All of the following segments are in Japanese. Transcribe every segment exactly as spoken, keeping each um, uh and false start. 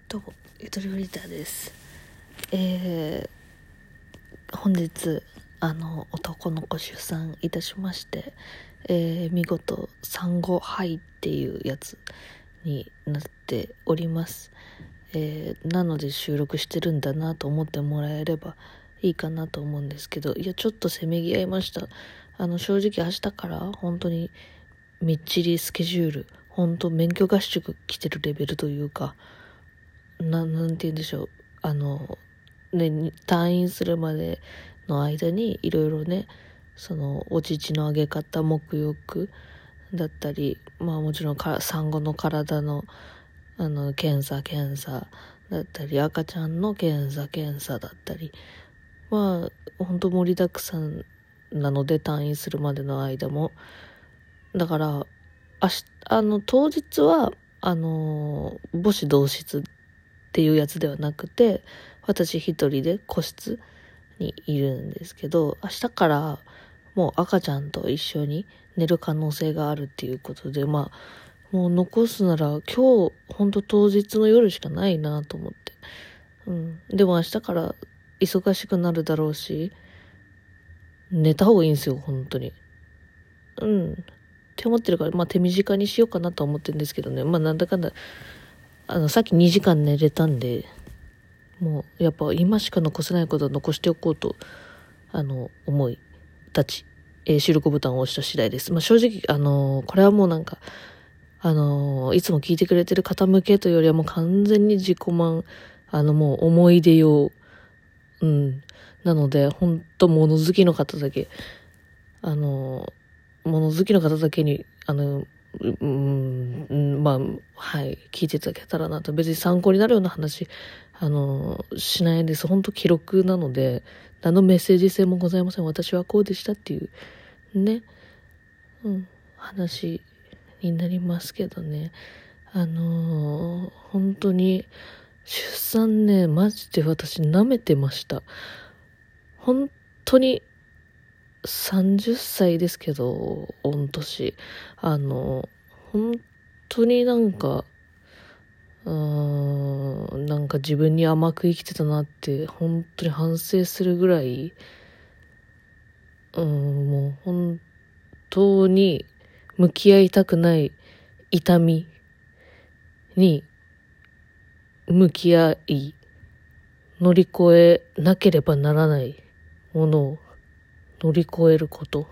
どうもゆとりフリーターです。えー、本日あの男の子出産いたしまして、えー、見事産後胚っていうやつになっております。えー、なので収録してるんだなと思ってもらえればいいかなと思うんですけど、いやちょっとせめぎ合いました。あの正直明日から本当にみっちりスケジュール、本当免許合宿来てるレベルというか、ななんて言うんでしょう、あのね退院するまでの間にいろいろね、そのお乳のあげ方、沐浴だったり、まあもちろんか産後の体のあの検査検査だったり、赤ちゃんの検査検査だったり、まあ本当盛りだくさんなので、退院するまでの間もだから、明日あの当日はあの母子同室っていうやつではなくて、私一人で個室にいるんですけど、明日からもう赤ちゃんと一緒に寝る可能性があるっていうことで、まあもう残すなら今日本当当日の夜しかないなと思って、うん、でも明日から忙しくなるだろうし、寝た方がいいんですよ本当に。うんって思ってるから、まあ手短にしようかなと思ってるんですけどね。まあなんだかんだあのさっきにじかん寝れたんで、もうやっぱ今しか残せないことは残しておこうとあの思い立ち、えー収録ボタンを押した次第です。まあ正直あのーこれはもうなんかあのーいつも聞いてくれてる方向けというよりはもう完全に自己満、あのもう思い出用、うんなので本当物好きの方だけ、あのー物好きの方だけにあのうん、うん、まあはい聞いていただけたらなと。別に参考になるような話あのしないです。本当記録なので何のメッセージ性もございません。私はこうでしたっていうね、うん話になりますけどね。あのー、本当に出産ね、マジで私舐めてました。本当にさんじゅっさいですけど、御年あの本当になんかうーんなんか自分に甘く生きてたなって本当に反省するぐらい、うーんもう本当に向き合いたくない痛みに向き合い、乗り越えなければならないものを乗り越えること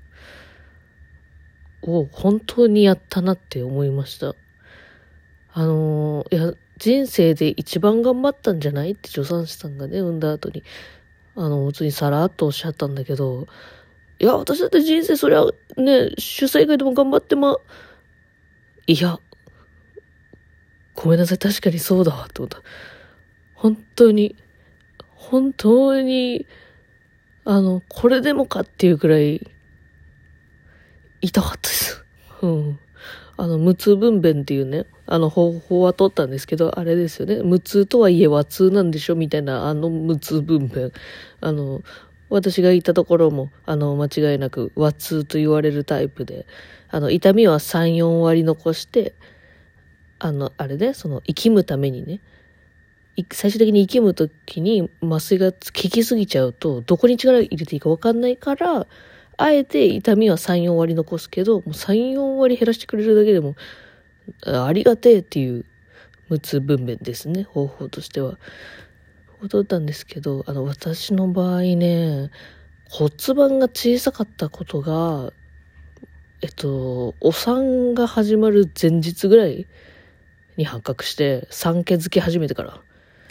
を本当にやったなって思いました。あのー、いや人生で一番頑張ったんじゃないって助産師さんがね、産んだ後にあの普通にさらっとおっしゃったんだけど、いや私だって人生そりゃね出産以外でも頑張ってま、いやごめんなさい、確かにそうだわって思った。本当に本当にあのこれでもかっていうくらい痛かったです。うん。あの無痛分娩っていうね、あの方法は取ったんですけど、あれですよね、無痛とはいえ和痛なんでしょみたいな、あの無痛分娩、あの私がいたところもあの間違いなく和痛と言われるタイプで、あの痛みはさん、よん割残して、あのあれね、その生きむためにね、最終的に生きむときに麻酔が効きすぎちゃうとどこに力入れていいか分かんないから、あえて痛みはさん、よん割残すけど、もうさん、よん割減らしてくれるだけでもありがてえっていう無痛分娩ですね、方法としては。取ったんですけど、あの私の場合ね、骨盤が小さかったことが、えっとお産が始まる前日ぐらいに発覚して、産気づき始めてから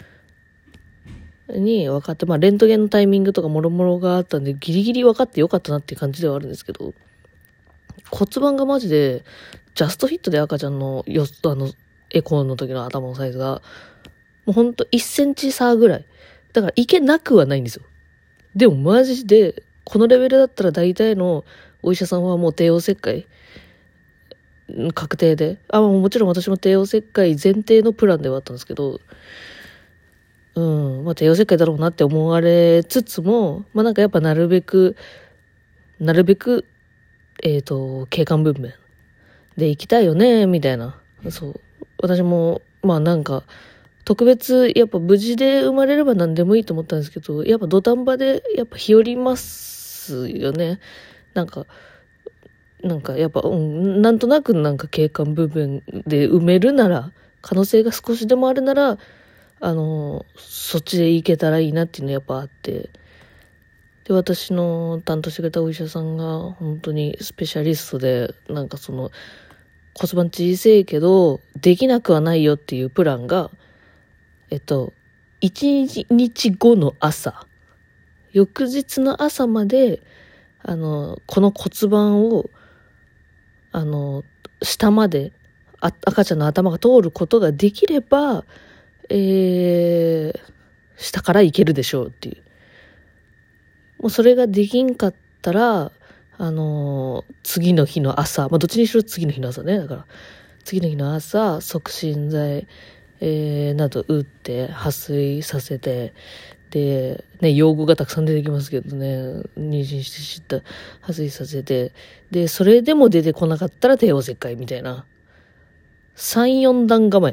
に分かって、まあレントゲンのタイミングとかもろもろがあったんでギリギリ分かってよかったなっていう感じではあるんですけど、骨盤がマジでジャストフィットで、赤ちゃんのよあのエコーの時の頭のサイズがもうほんといっセンチ差ぐらいだから、いけなくはないんですよ。でもマジでこのレベルだったら大体のお医者さんはもう帝王切開確定で、あもちろん私も帝王切開前提のプランではあったんですけど、うんまあ帝王切開だろうなって思われつつも、まあなんかやっぱなるべくなるべくえっと経管分娩で行きたいよねみたいな、そう私もまあなんか特別、やっぱ無事で生まれれば何でもいいと思ったんですけど、やっぱ土壇場でやっぱ日和りますよね。なんか、なんかやっぱ、うん、なんとなくなんか景観部分で埋めるなら、可能性が少しでもあるなら、あの、そっちで行けたらいいなっていうのがやっぱあって、で、私の担当してくれたお医者さんが本当にスペシャリストで、なんかその骨盤小さいけど、できなくはないよっていうプランが、えっと、一日後の朝、翌日の朝まで、あの、この骨盤を、あの、下まで、あ赤ちゃんの頭が通ることができれば、えー、下から行けるでしょうっていう。もうそれができんかったら、あのー、次の日の朝、まあ、どっちにしろ次の日の朝ね。だから、次の日の朝、促進剤、えー、など打って、破水させて、で、ね、用語がたくさん出てきますけどね、妊娠して知った、破水させて、で、それでも出てこなかったら帝王切開みたいな。さん、よん段構え。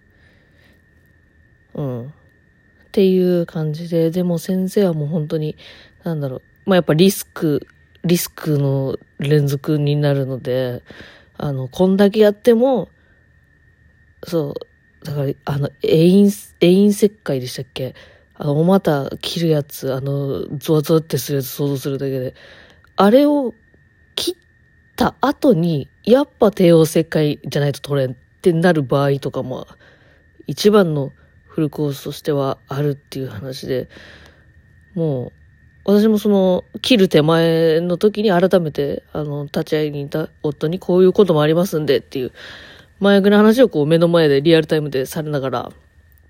うん。っていう感じで、でも先生はもう本当に、なんだろう、まあ、やっぱリスク、リスクの連続になるので、あの、こんだけやっても、そう、だから、あの、永遠、永遠切開でしたっけ？あの、お股切るやつ、あの、ゾワゾワってするやつ想像するだけで、あれを切った後に、やっぱ帝王切開じゃないと取れんってなる場合とかも、一番のフルコースとしてはあるっていう話で、もう、私もその、切る手前の時に改めて、あの、立ち会いにいた夫にこういうこともありますんでっていう、前ぐらいの話をこう目の前でリアルタイムでされながら、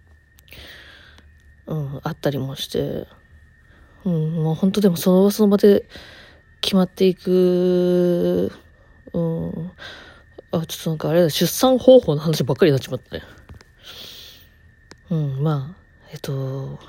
うん、あったりもして、うん、もう本当でもその場その場で決まっていく、うん、あ、ちょっとなんかあれだ、出産方法の話ばっかりになっちまったね。うん、まあ、えっと、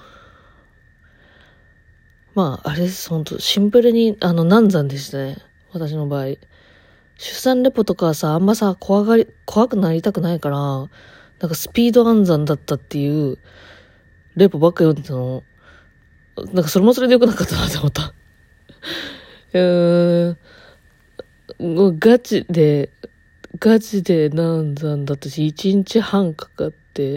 まあ、あれです、ほんと、シンプルに、あの、難産でしたね。私の場合。出産レポとかはさ、あんまさ、怖がり、怖くなりたくないから、なんかスピード暗算だったっていう、レポばっか読んでたの。なんかそれもそれでよくなかったなって思った。うーん、もうガチで、ガチで難産だったし、一日半かかって、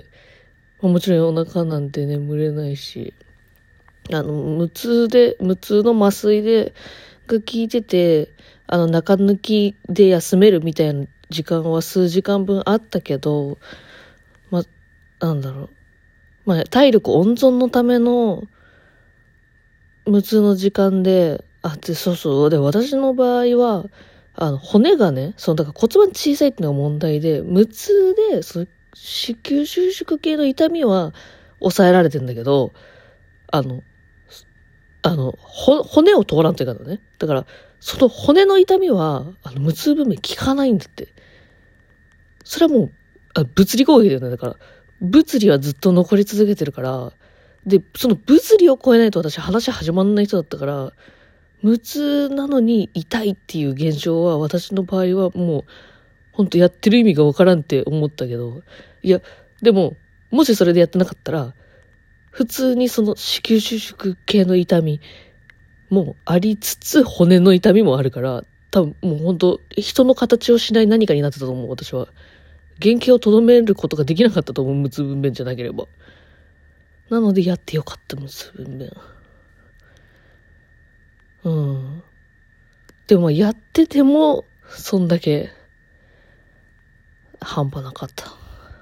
もちろんお腹なんて眠れないし、あの、無痛で、無痛の麻酔で、が効いてて、あの、中抜きで休めるみたいな時間は数時間分あったけど、ま、なんだろう。まあ、体力温存のための、無痛の時間で、あ、で、そうそう。で、私の場合は、あの、骨がね、その、だから骨盤小さいっていうのが問題で、無痛で、その、子宮収縮系の痛みは抑えられてんだけど、あの、あの、ほ、骨を通らんというかね。だから、その骨の痛みは、あの、無痛分娩効かないんだって。それはもう、あ、物理攻撃だよね。だから、物理はずっと残り続けてるから、で、その物理を超えないと私話始まんない人だったから、無痛なのに痛いっていう現象は私の場合はもう、ほんとやってる意味がわからんって思ったけど、いや、でも、もしそれでやってなかったら、普通にその子宮収縮系の痛みもありつつ骨の痛みもあるから、多分もう本当人の形をしない何かになってたと思う、私は。原型をとどめることができなかったと思う、無痛分娩じゃなければ。なのでやってよかった、無痛分娩。うん。でもやってても、そんだけ、半端なかった。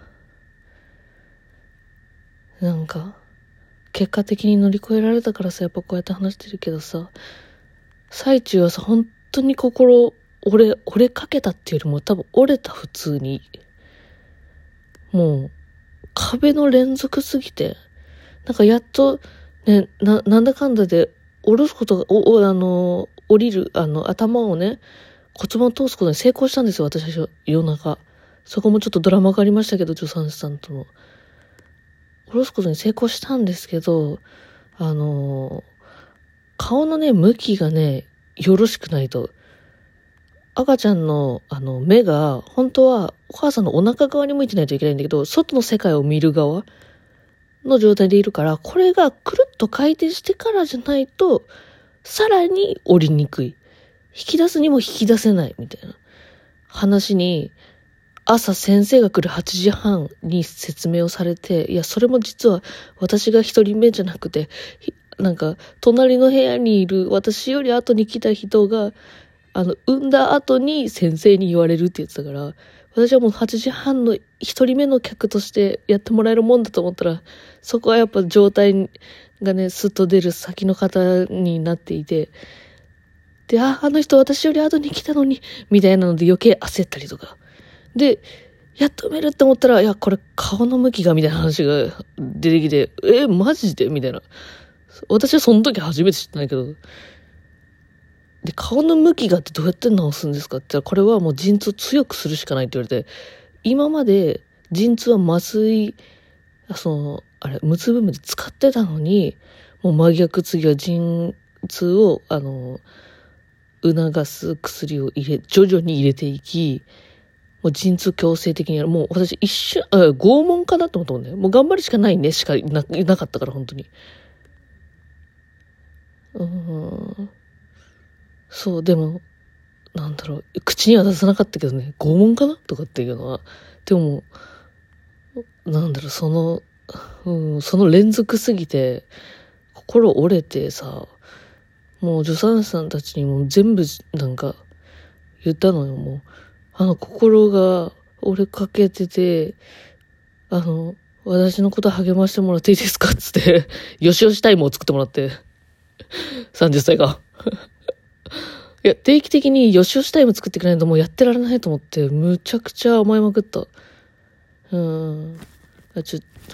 なんか、結果的に乗り越えられたからさ、やっぱこうやって話してるけどさ、最中はさ、本当に心、折れ、折れかけたっていうよりも多分折れた普通に。もう、壁の連続すぎて、なんかやっと、ね、な、なんだかんだで、下ろすことが、お、お、あの、降りる、あの、頭をね、骨盤を通すことに成功したんですよ、私は夜中。そこもちょっとドラマがありましたけど、助産師さんとの。下ろすことに成功したんですけど、あの、顔のね、向きがね、よろしくないと。赤ちゃんの、あの、目が、本当は、お母さんのお腹側に向いてないといけないんだけど、外の世界を見る側の状態でいるから、これがくるっと回転してからじゃないと、さらに降りにくい。引き出すにも引き出せないみたいな話に、朝先生が来るはちじはんに説明をされて、いや、それも実は私が一人目じゃなくて、なんか、隣の部屋にいる私より後に来た人が、あの、産んだ後に先生に言われるって言ってたから、私はもうはちじはんの一人目の客としてやってもらえるもんだと思ったら、そこはやっぱ状態がね、スッと出る先の方になっていて、で、あ、あの人私より後に来たのに、みたいなので余計焦ったりとか。で、やっと埋めるって思ったら、いや、これ顔の向きがみたいな話が出てきて、え、マジでみたいな。私はその時初めて知ったんだけど、で、顔の向きがってどうやって直すんですかって言ったら、これはもう陣痛を強くするしかないって言われて、今まで陣痛は麻酔、その、あれ、無痛分娩で使ってたのに、もう真逆次は陣痛を、あの、促す薬を入れ、徐々に入れていき、もう陣痛強制的にやる。もう私一瞬、あ、拷問かなと思ったもんね。もう頑張るしかないねしかな、なかったから、本当に。うーん。そう、でも、なんだろう、口には出さなかったけどね、拷問かなとかっていうのは。でも、なんだろう、その、うん、その連続すぎて、心折れてさ、もう助産師さんたちにも全部、なんか、言ったのよ、もう。あの、心が折れかけてて、あの、私のこと励ましてもらっていいですかつって、よしよしタイムを作ってもらって、さんじゅっさいが。いや、定期的によしよしタイム作ってくれないともうやってられないと思って、むちゃくちゃ甘えまくった。うん。ちょ